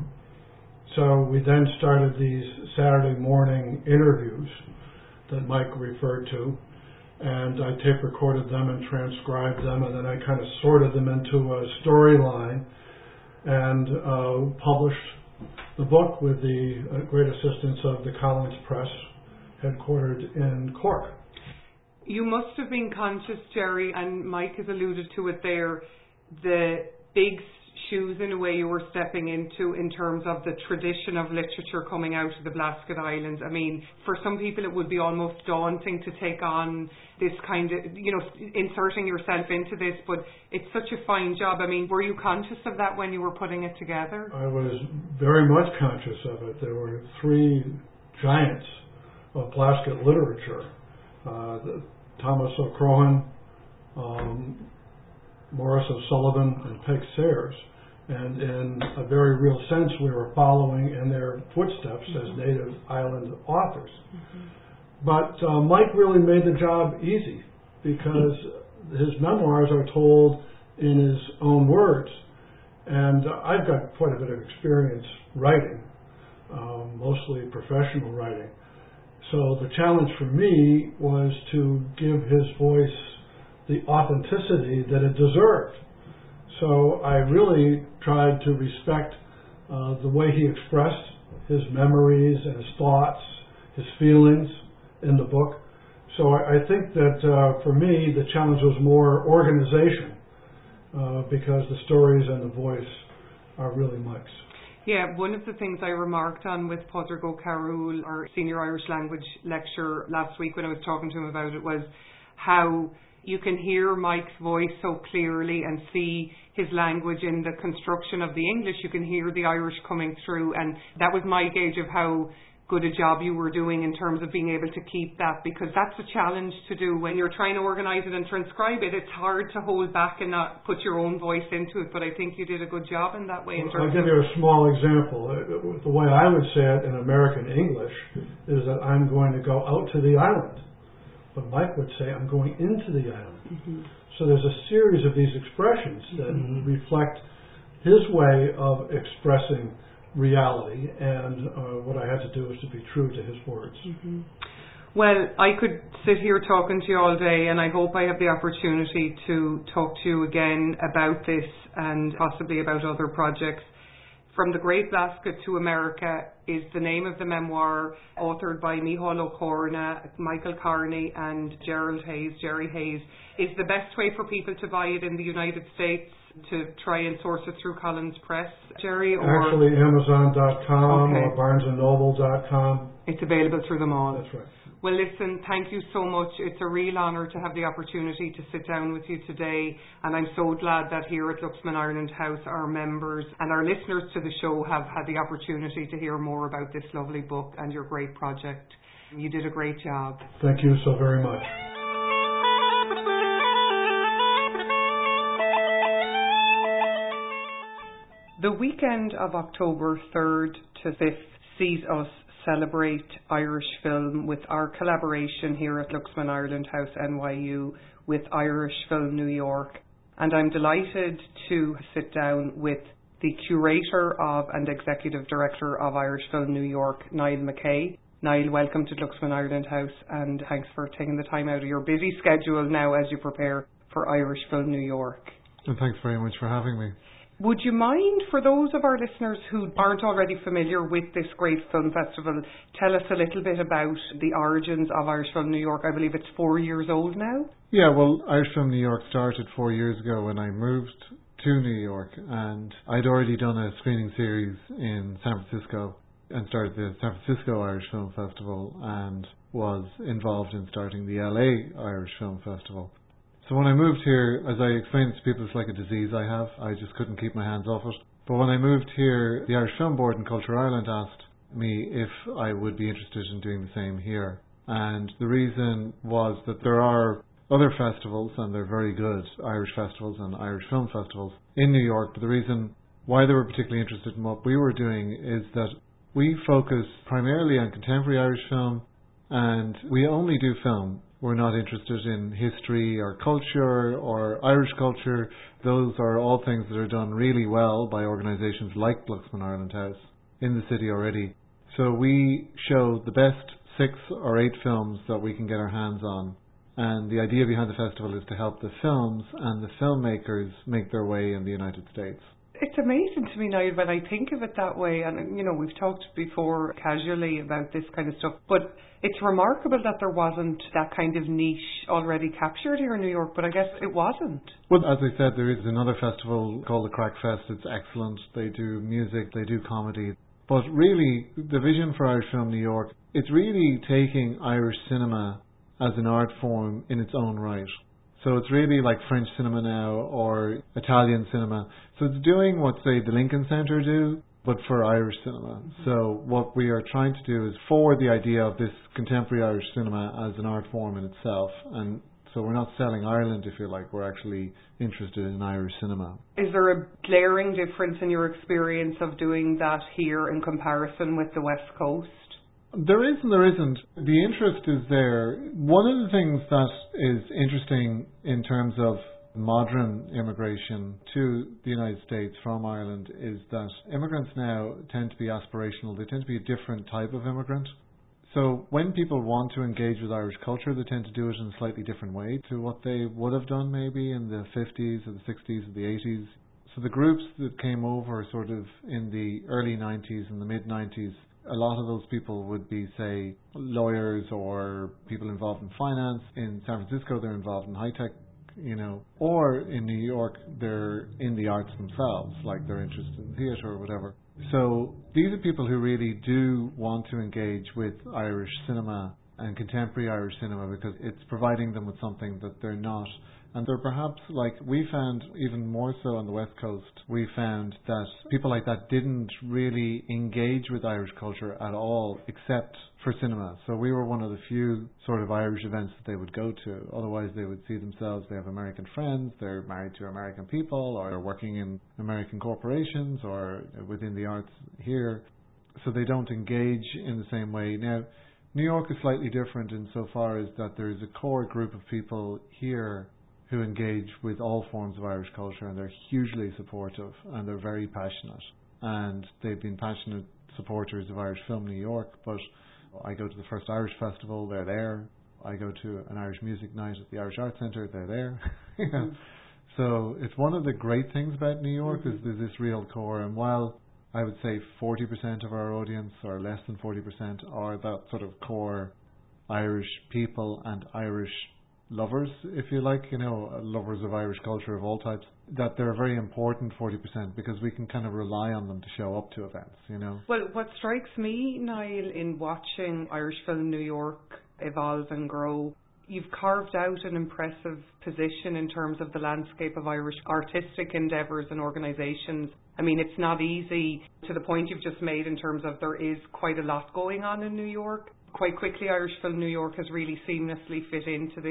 So we then started these Saturday morning interviews that Mike referred to, and I tape recorded them and transcribed them, and then I kind of sorted them into a storyline and uh, published the book with the uh, great assistance of the Collins Press, headquartered in Cork. You must have been conscious, Jerry, and Mike has alluded to it there, the big shoes in a way you were stepping into in terms of the tradition of literature coming out of the Blasket Islands. I mean, for some people it would be almost daunting to take on this kind of, you know, inserting yourself into this, but it's such a fine job. I mean, were you conscious of that when you were putting it together? I was very much conscious of it. There were three giants of Blasket literature, uh, Thomas O'Crohan, um, Morris O'Sullivan, and Peg Sayers. And in a very real sense, we were following in their footsteps mm-hmm. as native island authors. Mm-hmm. But uh, Mike really made the job easy because his memoirs are told in his own words. And uh, I've got quite a bit of experience writing, um, mostly professional writing. So the challenge for me was to give his voice the authenticity that it deserved. So I really tried to respect uh, the way he expressed his memories and his thoughts, his feelings in the book. So I, I think that uh, for me the challenge was more organization uh, because the stories and the voice are really Mike's. Yeah, one of the things I remarked on with Pádraig Ó Carúil, our senior Irish language lecturer, last week when I was talking to him about it, was how you can hear Mike's voice so clearly and see his language in the construction of the English. You can hear the Irish coming through, and that was my gauge of how good a job you were doing in terms of being able to keep that, because that's a challenge to do when you're trying to organise it and transcribe it. It's hard to hold back and not put your own voice into it, but I think you did a good job in that way. In terms I'll give you a small example. The way I would say it in American English is that I'm going to go out to the island. But Mike would say, I'm going into the island. Mm-hmm. So there's a series of these expressions that mm-hmm. reflect his way of expressing reality, and uh, what I had to do was to be true to his words. Mm-hmm. Well, I could sit here talking to you all day, and I hope I have the opportunity to talk to you again about this and possibly about other projects. From the Great Blasket to America is the name of the memoir, authored by Micheál Ó Comhairle, Michael Carney and Gerald Hayes, Jerry Hayes. Is the best way for people to buy it in the United States to try and source it through Collins Press, Jerry? Or Actually, Amazon dot com okay. or Barnes and Noble dot com. It's available through them all. That's right. Well, listen, thank you so much. It's a real honour to have the opportunity to sit down with you today, and I'm so glad that here at Luxman Ireland House our members and our listeners to the show have had the opportunity to hear more about this lovely book and your great project. You did a great job. Thank you so very much. The weekend of October third to fifth sees us celebrate Irish film with our collaboration here at Luxman Ireland House N Y U with Irish Film New York. And I'm delighted to sit down with the curator of and executive director of Irish Film New York, Niall McKay. Niall, welcome to Luxman Ireland House, and thanks for taking the time out of your busy schedule now as you prepare for Irish Film New York. And thanks very much for having me. Would you mind, for those of our listeners who aren't already familiar with this great film festival, tell us a little bit about the origins of Irish Film New York? I believe it's four years old now. Yeah, well, Irish Film New York started four years ago when I moved to New York, and I'd already done a screening series in San Francisco and started the San Francisco Irish Film Festival and was involved in starting the L A Irish Film Festival. So when I moved here, as I explained to people, it's like a disease I have. I just couldn't keep my hands off it. But when I moved here, the Irish Film Board in Culture Ireland asked me if I would be interested in doing the same here. And the reason was that there are other festivals, and they're very good, Irish festivals and Irish film festivals in New York. But the reason why they were particularly interested in what we were doing is that we focus primarily on contemporary Irish film, and we only do film. We're not interested in history or culture or Irish culture. Those are all things that are done really well by organisations like Luxman Ireland House in the city already. So we show the best six or eight films that we can get our hands on. And the idea behind the festival is to help the films and the filmmakers make their way in the United States. It's amazing to me now when I think of it that way, and you know, we've talked before casually about this kind of stuff, but it's remarkable that there wasn't that kind of niche already captured here in New York, but I guess it wasn't. Well, as I said, there is another festival called the Crack Fest. It's excellent. They do music, they do comedy. But really, the vision for Irish Film New York, it's really taking Irish cinema as an art form in its own right. So it's really like French cinema now or Italian cinema. So it's doing what, say, the Lincoln Center do, but for Irish cinema. So what we are trying to do is forward the idea of this contemporary Irish cinema as an art form in itself. And so we're not selling Ireland, if you like. We're actually interested in Irish cinema. Is there a glaring difference in your experience of doing that here in comparison with the West Coast? There is and there isn't. The interest is there. One of the things that is interesting in terms of modern immigration to the United States from Ireland is that immigrants now tend to be aspirational. They tend to be a different type of immigrant. So when people want to engage with Irish culture, they tend to do it in a slightly different way to what they would have done maybe in the fifties or the sixties or the eighties. So the groups that came over sort of in the early nineties and the mid nineties, a lot of those people would be, say, lawyers or people involved in finance. In San Francisco, they're involved in high tech, you know, or in New York, they're in the arts themselves, like they're interested in theatre or whatever. So these are people who really do want to engage with Irish cinema and contemporary Irish cinema because it's providing them with something that they're not. And they're perhaps, like we found, even more so on the West Coast, we found that people like that didn't really engage with Irish culture at all, except for cinema. So we were one of the few sort of Irish events that they would go to. Otherwise, they would see themselves, they have American friends, they're married to American people, or they're working in American corporations, or within the arts here. So they don't engage in the same way. Now, New York is slightly different insofar as that there is a core group of people here who engage with all forms of Irish culture, and they're hugely supportive and they're very passionate, and they've been passionate supporters of Irish Film New York. But I go to the first Irish Festival, they're there. I go to an Irish music night at the Irish Arts Centre, they're there. you know? So it's one of the great things about New York is there's this real core, and while I would say forty percent of our audience, or less than forty percent, are that sort of core Irish people and Irish lovers, if you like, you know, lovers of Irish culture of all types, that they're a very important forty percent because we can kind of rely on them to show up to events, you know. Well, what strikes me, Niall, in watching Irish Film New York evolve and grow, you've carved out an impressive position in terms of the landscape of Irish artistic endeavours and organisations. I mean, it's not easy, to the point you've just made in terms of there is quite a lot going on in New York. Quite quickly, Irish Film New York has really seamlessly fit into this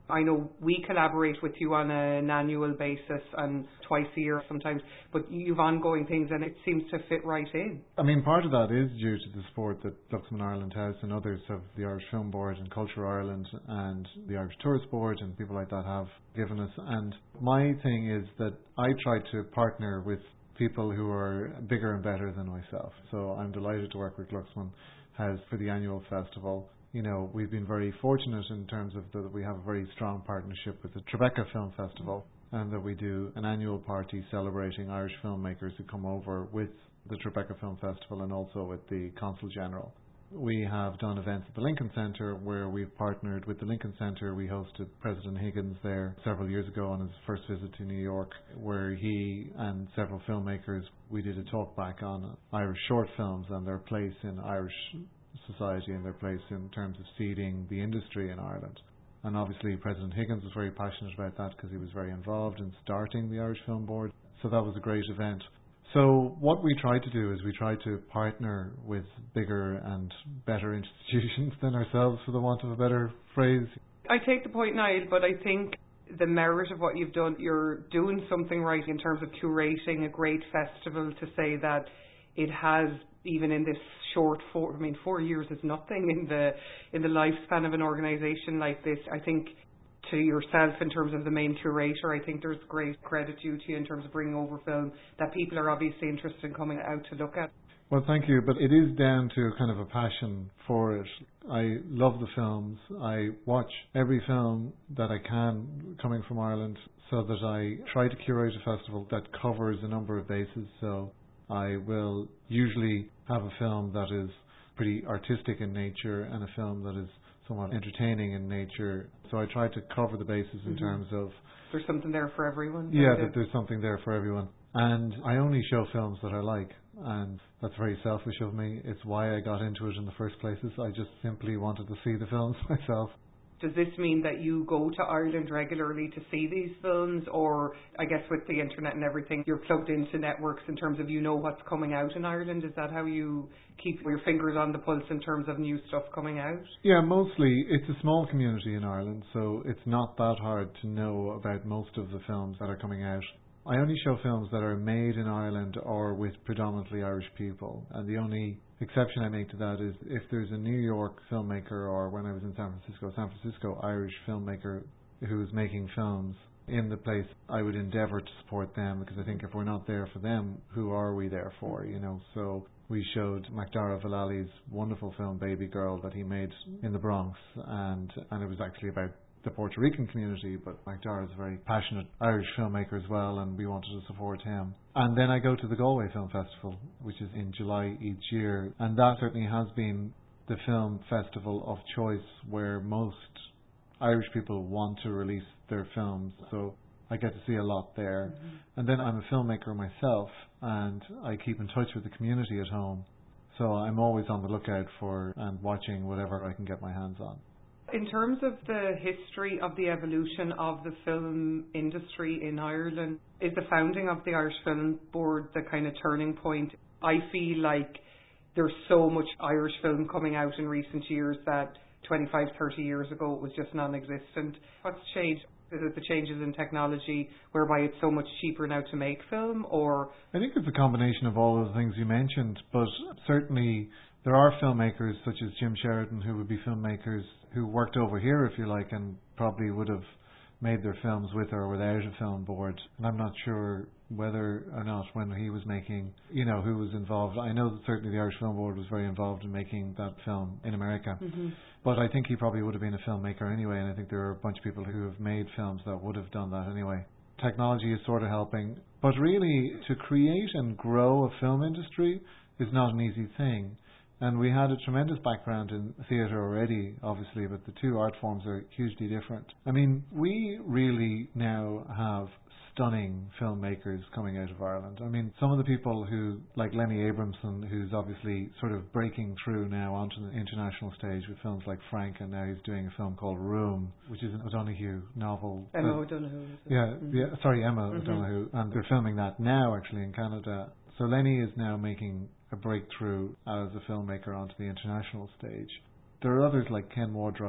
I know we collaborate with you on an annual basis and twice a year sometimes, but you've ongoing things and it seems to fit right in. I mean, part of that is due to the support that Luxman Ireland has and others of the Irish Film Board and Culture Ireland and the Irish Tourist Board and people like that have given us. And my thing is that I try to partner with people who are bigger and better than myself. So I'm delighted to work with Luxman House for the annual festival. You know, we've been very fortunate in terms of that we have a very strong partnership with the Tribeca Film Festival and that we do an annual party celebrating Irish filmmakers who come over with the Tribeca Film Festival and also with the Consul General. We have done events at the Lincoln Centre where we've partnered with the Lincoln Centre. We hosted President Higgins there several years ago on his first visit to New York, where he and several filmmakers, we did a talk back on Irish short films and their place in Irish society and their place in terms of seeding the industry in Ireland. And obviously President Higgins was very passionate about that because he was very involved in starting the Irish Film Board. So that was a great event. So what we try to do is we try to partner with bigger and better institutions than ourselves, for the want of a better phrase. I take the point, Niall, but I think the merit of what you've done, you're doing something right in terms of curating a great festival to say that it has, even in this short four, I mean, four years is nothing in the in the lifespan of an organisation like this. I think to yourself in terms of the main curator, I think there's great credit due to you in terms of bringing over film that people are obviously interested in coming out to look at. Well, thank you, but it is down to kind of a passion for it. I love the films. I watch every film that I can coming from Ireland so that I try to curate a festival that covers a number of bases. So I will usually have a film that is pretty artistic in nature and a film that is somewhat entertaining in nature. So I try to cover the bases in mm-hmm. terms of... There's something there for everyone. Yeah, that there's something there for everyone. And I only show films that I like, and that's very selfish of me. It's why I got into it in the first places. I just simply wanted to see the films myself. Does this mean that you go to Ireland regularly to see these films, or I guess with the internet and everything, you're plugged into networks in terms of you know what's coming out in Ireland? Is that how you keep your fingers on the pulse in terms of new stuff coming out? Yeah, mostly. It's a small community in Ireland, so it's not that hard to know about most of the films that are coming out. I only show films that are made in Ireland or with predominantly Irish people, and the only exception I make to that is if there's a New York filmmaker, or when I was in San Francisco, San Francisco Irish filmmaker who is making films in the place, I would endeavour to support them, because I think if we're not there for them, who are we there for, you know? So we showed Macdara Vallali's wonderful film Baby Girl that he made in the Bronx, and and it was actually about the Puerto Rican community, but Macdara is a very passionate Irish filmmaker as well, and we wanted to support him. And then I go to the Galway Film Festival, which is in July each year, and that certainly has been the film festival of choice where most Irish people want to release their films, so I get to see a lot there. Mm-hmm. And then I'm a filmmaker myself, and I keep in touch with the community at home, so I'm always on the lookout for and watching whatever I can get my hands on. In terms of the history of the evolution of the film industry in Ireland, is the founding of the Irish Film Board the kind of turning point? I feel like there's so much Irish film coming out in recent years that twenty-five, thirty years ago it was just non-existent. What's changed? Is it the changes in technology whereby it's so much cheaper now to make film, or? I think it's a combination of all of the things you mentioned, but certainly there are filmmakers such as Jim Sheridan who would be filmmakers who worked over here, if you like, and probably would have made their films with or without a film board. And I'm not sure whether or not when he was making, you know, who was involved. I know that certainly the Irish Film Board was very involved in making that film in America. Mm-hmm. But I think he probably would have been a filmmaker anyway, and I think there are a bunch of people who have made films that would have done that anyway. Technology is sort of helping. But really, to create and grow a film industry is not an easy thing. And we had a tremendous background in theatre already, obviously, but the two art forms are hugely different. I mean, we really now have stunning filmmakers coming out of Ireland. I mean, some of the people who, like Lenny Abramson, who's obviously sort of breaking through now onto the international stage with films like Frank, and now he's doing a film called Room, which is an O'Donoghue novel. Emma O'Donoghue. Yeah, mm-hmm. yeah, sorry, Emma mm-hmm. O'Donoghue. And they're filming that now, actually, in Canada. So Lenny is now making a breakthrough as a filmmaker onto the international stage. There are others like Ken Wardrop,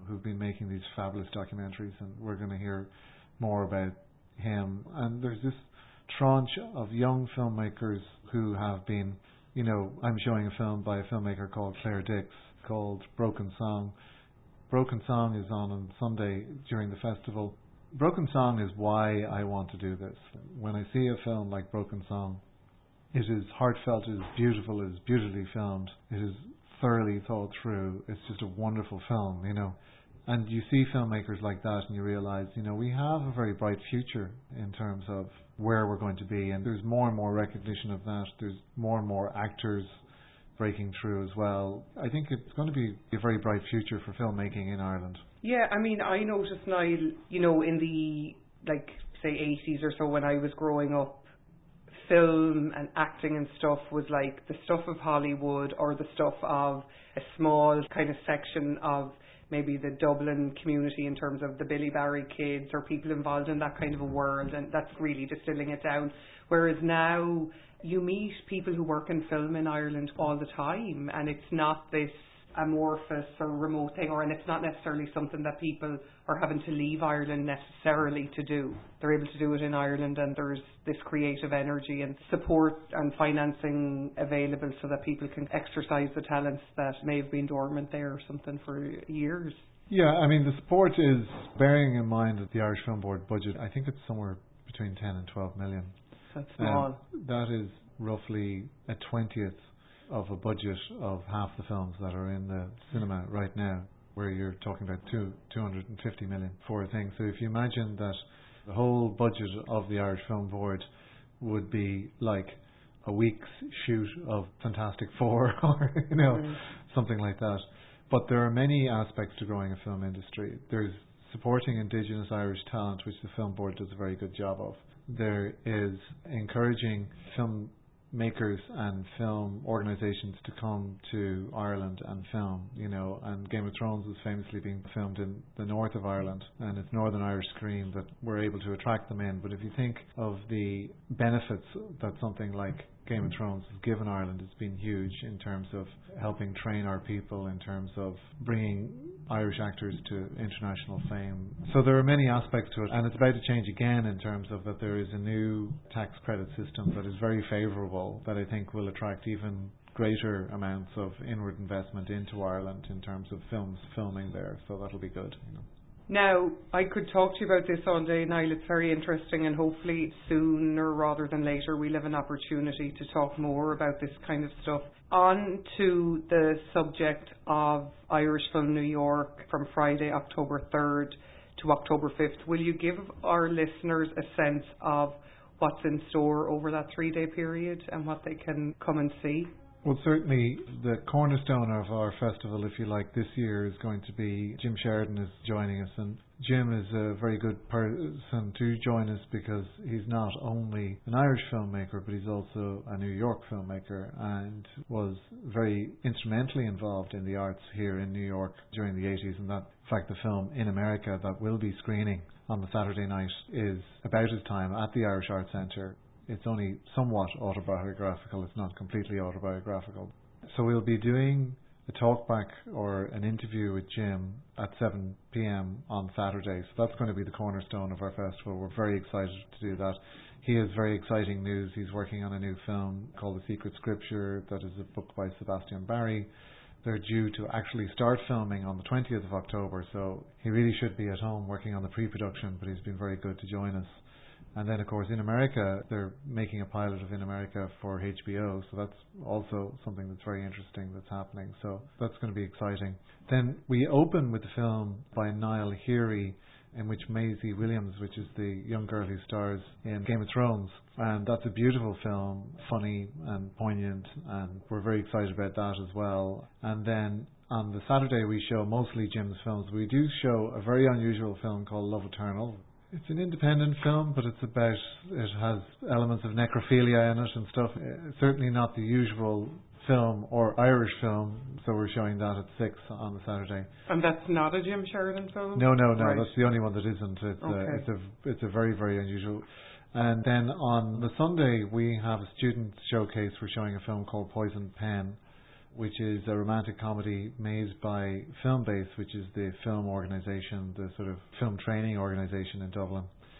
who've been making these fabulous documentaries, and we're going to hear more about him. And there's this tranche of young filmmakers who have been, you know, I'm showing a film by a filmmaker called Claire Dix called Broken Song. Broken Song is on on Sunday during the festival. Broken Song is why I want to do this. When I see a film like Broken Song, it is heartfelt, it is beautiful, it is beautifully filmed, it is thoroughly thought through. It's just a wonderful film, you know. And you see filmmakers like that and you realise, you know, we have a very bright future in terms of where we're going to be, and there's more and more recognition of that. There's more and more actors breaking through as well. I think it's going to be a very bright future for filmmaking in Ireland. Yeah, I mean, I noticed, Niall, you know, in the, like, say, eighties or so when I was growing up, film and acting and stuff was like the stuff of Hollywood or the stuff of a small kind of section of maybe the Dublin community in terms of the Billy Barry kids or people involved in that kind of a world, and that's really distilling it down. Whereas now you meet people who work in film in Ireland all the time, and it's not this amorphous or remote thing, or and it's not necessarily something that people are having to leave Ireland necessarily to do. They're able to do it in Ireland, and there's this creative energy and support and financing available so that people can exercise the talents that may have been dormant there or something for years. Yeah, I mean, the support is, bearing in mind that the Irish Film Board budget, I think it's somewhere between ten and twelve million. That's small. Um, that is roughly a twentieth of a budget of half the films that are in the cinema right now, where you're talking about two, 250 million for a thing. So if you imagine that the whole budget of the Irish Film Board would be like a week's shoot of Fantastic Four or, you know, mm. something like that. But there are many aspects to growing a film industry. There's supporting Indigenous Irish talent, which the Film Board does a very good job of. There is encouraging film makers and film organisations to come to Ireland and film, you know, and Game of Thrones is famously being filmed in the north of Ireland, and it's Northern Irish Screen that we're able to attract them in. But if you think of the benefits that something like Game of Thrones has given Ireland, it's been huge in terms of helping train our people, in terms of bringing Irish actors to international fame. So there are many aspects to it, and it's about to change again in terms of that there is a new tax credit system that is very favourable, that I think will attract even greater amounts of inward investment into Ireland in terms of films filming there. So that'll be good, you know. Now, I could talk to you about this all day, Niall. It's very interesting, and hopefully sooner rather than later we'll have an opportunity to talk more about this kind of stuff. On to the subject of Irish Film New York from Friday, October third to October fifth. Will you give our listeners a sense of what's in store over that three-day period and what they can come and see? Well, certainly the cornerstone of our festival, if you like, this year is going to be Jim Sheridan is joining us, and Jim is a very good person to join us because he's not only an Irish filmmaker, but he's also a New York filmmaker and was very instrumentally involved in the arts here in New York during the eighties, and that, in fact, the film In America that will be screening on the Saturday night is about his time at the Irish Arts Centre. It's only somewhat autobiographical, it's not completely autobiographical. So we'll be doing a talkback or an interview with Jim at seven p.m. on Saturday. So that's going to be the cornerstone of our festival. We're very excited to do that. He has very exciting news. He's working on a new film called The Secret Scripture that is a book by Sebastian Barry. They're due to actually start filming on the twentieth of October, so he really should be at home working on the pre-production, but he's been very good to join us. And then, of course, In America, they're making a pilot of In America for H B O, so that's also something that's very interesting that's happening. So that's going to be exciting. Then we open with the film by Niall Heary, in which Maisie Williams, which is the young girl who stars in Game of Thrones, and that's a beautiful film, funny and poignant, and we're very excited about that as well. And then on the Saturday we show mostly Jim's films. We do show a very unusual film called Love Eternal. It's an independent film, but it's about, it has elements of necrophilia in it and stuff. It's certainly not the usual film or Irish film, so we're showing that at six on the Saturday. And that's not a Jim Sheridan film? No, no, no, right. That's the only one that isn't. It's, okay. a, it's, a, it's a very, very unusual. And then on the Sunday, we have a student showcase. We're showing a film called Poison Pen, which is a romantic comedy made by Filmbase, which is the film organisation, the sort of film training organisation in Dublin.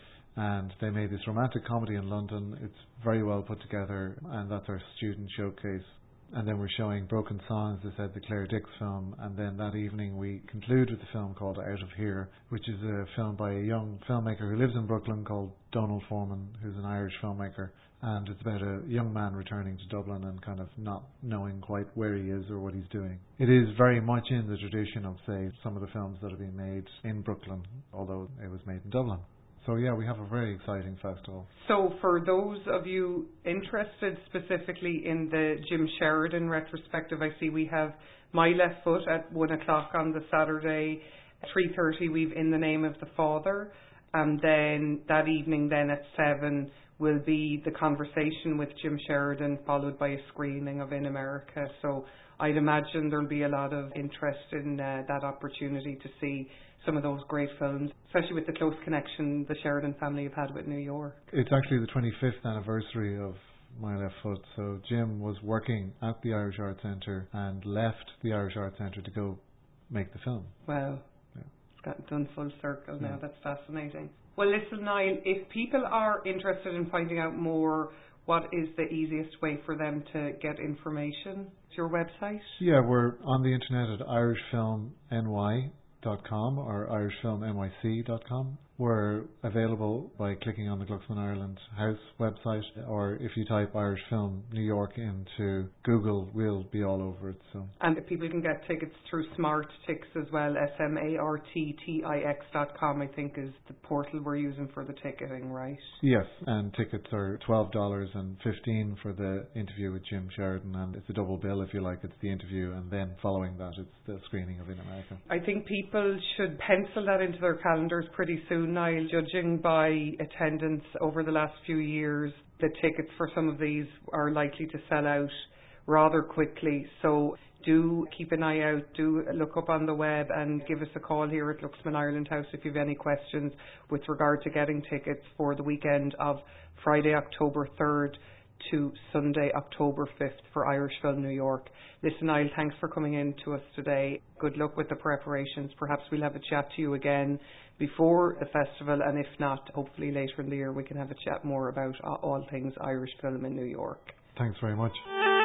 And they made this romantic comedy in London. It's very well put together, and that's our student showcase. And then we're showing Broken Songs, as I said, the Claire Dix film. And then that evening we conclude with a film called Out of Here, which is a film by a young filmmaker who lives in Brooklyn called Donald Foreman, who's an Irish filmmaker. And it's about a young man returning to Dublin and kind of not knowing quite where he is or what he's doing. It is very much in the tradition of, say, some of the films that have been made in Brooklyn, although it was made in Dublin. So yeah, we have a very exciting festival. So for those of you interested specifically in the Jim Sheridan retrospective, I see we have My Left Foot at one o'clock on the Saturday. At three thirty we've In the Name of the Father. And then that evening then at seven will be the conversation with Jim Sheridan, followed by a screening of In America. So I'd imagine there'll be a lot of interest in uh, that opportunity to see some of those great films, especially with the close connection the Sheridan family have had with New York. It's actually the twenty-fifth anniversary of My Left Foot. So Jim was working at the Irish Arts Centre and left the Irish Arts Centre to go make the film. Wow. Yeah. It's got done full circle now. Yeah. That's fascinating. Well, listen, Niall, if people are interested in finding out more, what is the easiest way for them to get information? Is your website? Yeah, we're on the internet at irish film n y dot com or irish film n y c dot com. We're available by clicking on the Glucksman Ireland House website, or if you type Irish Film New York into Google, we'll be all over it. So. And people can get tickets through Smart Tix as well, S M A R T T I X dot com, I think is the portal we're using for the ticketing, right? Yes, and tickets are twelve dollars and fifteen dollars for the interview with Jim Sheridan, and it's a double bill if you like. It's the interview, and then following that it's the screening of In America. I think people should pencil that into their calendars pretty soon, Niall. Judging by attendance over the last few years, the tickets for some of these are likely to sell out rather quickly. So do keep an eye out, do look up on the web and give us a call here at Glucksman Ireland House if you have any questions with regard to getting tickets for the weekend of Friday, October third to Sunday, October fifth for Irish Film New York. Listen, Niall, thanks for coming in to us today. Good luck with the preparations. Perhaps we'll have a chat to you again before the festival, and if not, hopefully later in the year we can have a chat more about all things Irish film in New York. Thanks very much.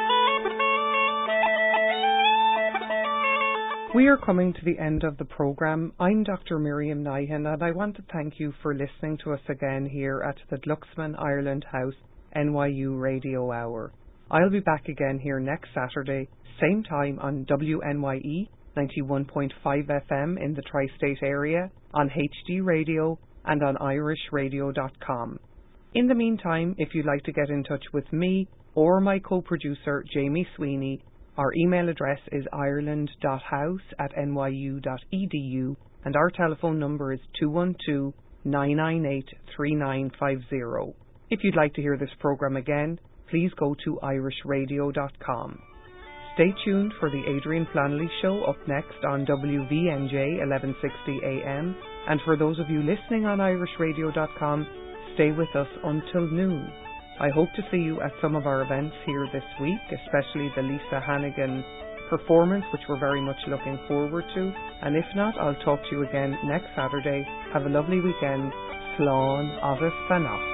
We are coming to the end of the programme. I'm Doctor Miriam Nyhan, and I want to thank you for listening to us again here at the Glucksman Ireland House N Y U Radio Hour. I'll be back again here next Saturday, same time on W N Y E ninety-one point five F M in the tri-state area, on H D Radio and on irish radio dot com. In the meantime, if you'd like to get in touch with me or my co-producer Jamie Sweeney, our email address is ireland dot house at n y u dot e d u and our telephone number is two one two, nine nine eight, three nine five zero. If you'd like to hear this programme again, please go to irish radio dot com. Stay tuned for the Adrian Flannelly Show up next on W V N J eleven sixty A M. And for those of you listening on irish radio dot com, stay with us until noon. I hope to see you at some of our events here this week, especially the Lisa Hannigan performance, which we're very much looking forward to. And if not, I'll talk to you again next Saturday. Have a lovely weekend. Slán agus Fanach.